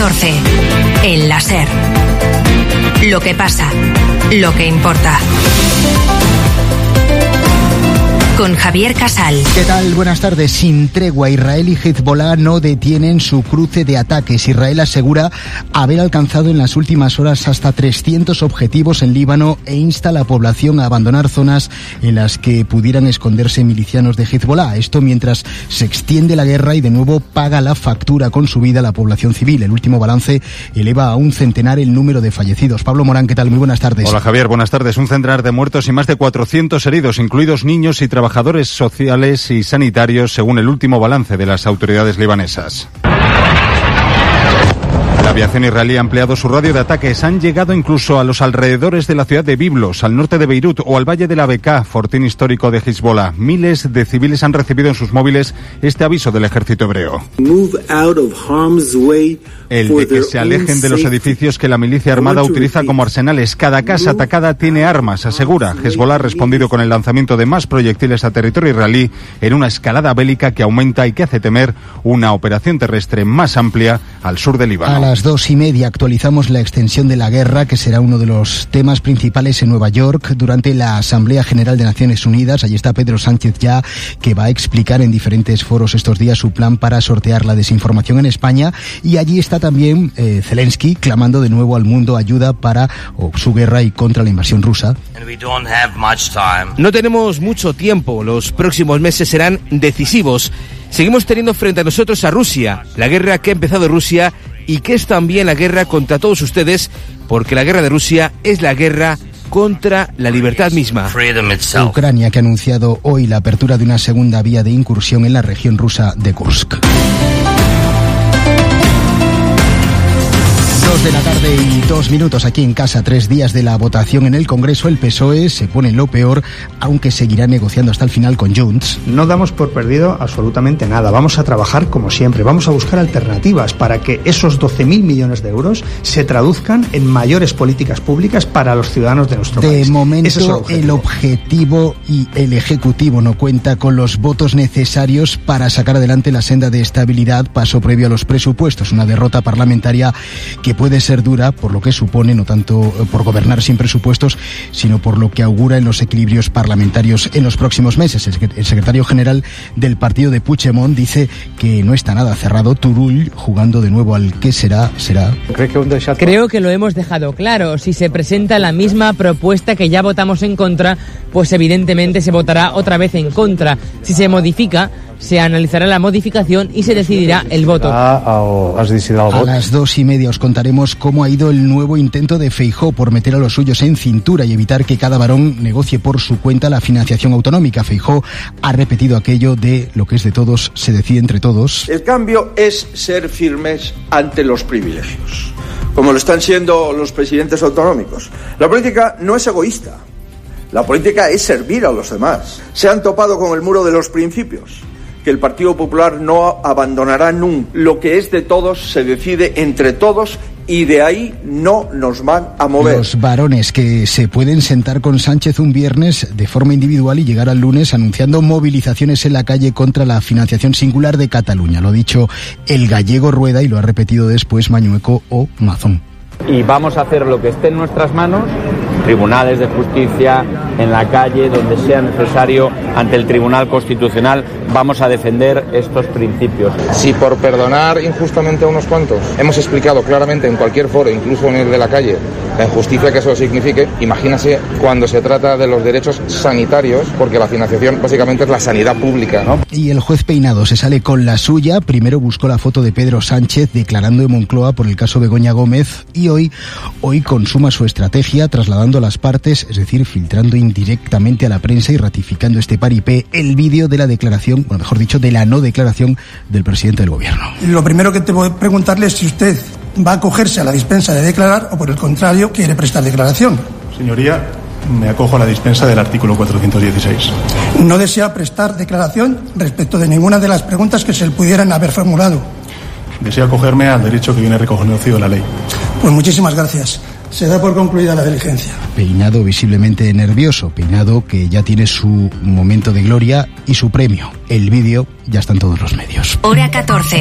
14. El la SER. Lo que pasa, lo que importa. Con Javier Casal. ¿Qué tal? Buenas tardes. Sin tregua, Israel y Hezbollah no detienen su cruce de ataques. Israel asegura haber alcanzado en las últimas horas hasta 300 objetivos en Líbano e insta a la población a abandonar zonas en las que pudieran esconderse milicianos de Hezbollah. Esto mientras se extiende la guerra y de nuevo paga la factura con su vida la población civil. El último balance eleva a un centenar el número de fallecidos. Pablo Morán, ¿qué tal? Muy buenas tardes. Hola Javier, buenas tardes. Un centenar de muertos y más de 400 heridos, incluidos niños y trabajadores sociales y sanitarios, según el último balance de las autoridades libanesas. La aviación israelí ha ampliado su radio de ataques. Han llegado incluso a los alrededores de la ciudad de Biblos, al norte de Beirut o al valle de la Bekaa, fortín histórico de Hezbollah. Miles de civiles han recibido en sus móviles este aviso del ejército hebreo. El de que se alejen de los edificios que la milicia armada utiliza como arsenales. Cada casa atacada tiene armas, asegura. Hezbollah ha respondido con el lanzamiento de más proyectiles a territorio israelí en una escalada bélica que aumenta y que hace temer una operación terrestre más amplia al sur del Líbano. A las 2:30 actualizamos la extensión de la guerra, que será uno de los temas principales en Nueva York durante la Asamblea General de Naciones Unidas. Allí está Pedro Sánchez ya, que va a explicar en diferentes foros estos días su plan para sortear la desinformación en España. Y allí está también Zelensky clamando de nuevo al mundo ayuda para su guerra y contra la invasión rusa. No tenemos mucho tiempo, los próximos meses serán decisivos. Seguimos teniendo frente a nosotros a Rusia, la guerra que ha empezado Rusia y que es también la guerra contra todos ustedes, porque la guerra de Rusia es la guerra contra la libertad misma. Ucrania, que ha anunciado hoy la apertura de una segunda vía de incursión en la región rusa de Kursk. 2 de la tarde y 2 minutos aquí en casa. 3 días de la votación en el Congreso. El PSOE se pone en lo peor, aunque seguirá negociando hasta el final con Junts. No damos por perdido absolutamente nada. Vamos a trabajar como siempre. Vamos a buscar alternativas para que esos 12.000 millones de euros se traduzcan en mayores políticas públicas para los ciudadanos de nuestro país. De momento, el objetivo y el Ejecutivo no cuenta con los votos necesarios para sacar adelante la senda de estabilidad, paso previo a los presupuestos. Una derrota parlamentaria que puede ser dura por lo que supone, no tanto por gobernar sin presupuestos, sino por lo que augura en los equilibrios parlamentarios en los próximos meses. El secretario general del partido de Puigdemont dice que no está nada cerrado. Turull, jugando de nuevo al que será. Creo que lo hemos dejado claro. Si se presenta la misma propuesta que ya votamos en contra, pues evidentemente se votará otra vez en contra. Si se modifica, se analizará la modificación y se decidirá el voto. A las 2:30 os contaremos cómo ha ido el nuevo intento de Feijóo por meter a los suyos en cintura y evitar que cada varón negocie por su cuenta la financiación autonómica. Feijóo ha repetido aquello de lo que es de todos, se decide entre todos. El cambio es ser firmes ante los privilegios, como lo están siendo los presidentes autonómicos. La política no es egoísta. La política es servir a los demás. Se han topado con el muro de los principios, que el Partido Popular no abandonará nunca. Lo que es de todos se decide entre todos y de ahí no nos van a mover. Los varones que se pueden sentar con Sánchez un viernes de forma individual y llegar al lunes anunciando movilizaciones en la calle contra la financiación singular de Cataluña. Lo ha dicho el gallego Rueda y lo ha repetido después Mañueco o Mazón. Y vamos a hacer lo que esté en nuestras manos, tribunales de justicia, en la calle, donde sea necesario, ante el Tribunal Constitucional, vamos a defender estos principios. Si por perdonar injustamente a unos cuantos hemos explicado claramente en cualquier foro, incluso en el de la calle, la injusticia que eso signifique, imagínase cuando se trata de los derechos sanitarios, porque la financiación básicamente es la sanidad pública, ¿no? Y el juez Peinado se sale con la suya. Primero buscó la foto de Pedro Sánchez declarando en Moncloa por el caso Begoña Gómez y hoy consuma su estrategia trasladando a las partes, es decir, filtrando indirectamente a la prensa y ratificando este paripé el vídeo de la declaración, bueno, mejor dicho, de la no declaración del presidente del gobierno. Lo primero que te voy a preguntarle es si usted va a acogerse a la dispensa de declarar o por el contrario quiere prestar declaración. Señoría, me acojo a la dispensa del artículo 416. No desea prestar declaración respecto de ninguna de las preguntas que se le pudieran haber formulado. Deseo acogerme al derecho que viene reconocido en la ley. Pues muchísimas gracias. Se da por concluida la diligencia. Peinado visiblemente nervioso, Peinado que ya tiene su momento de gloria y su premio. El vídeo ya está en todos los medios. Hora 14.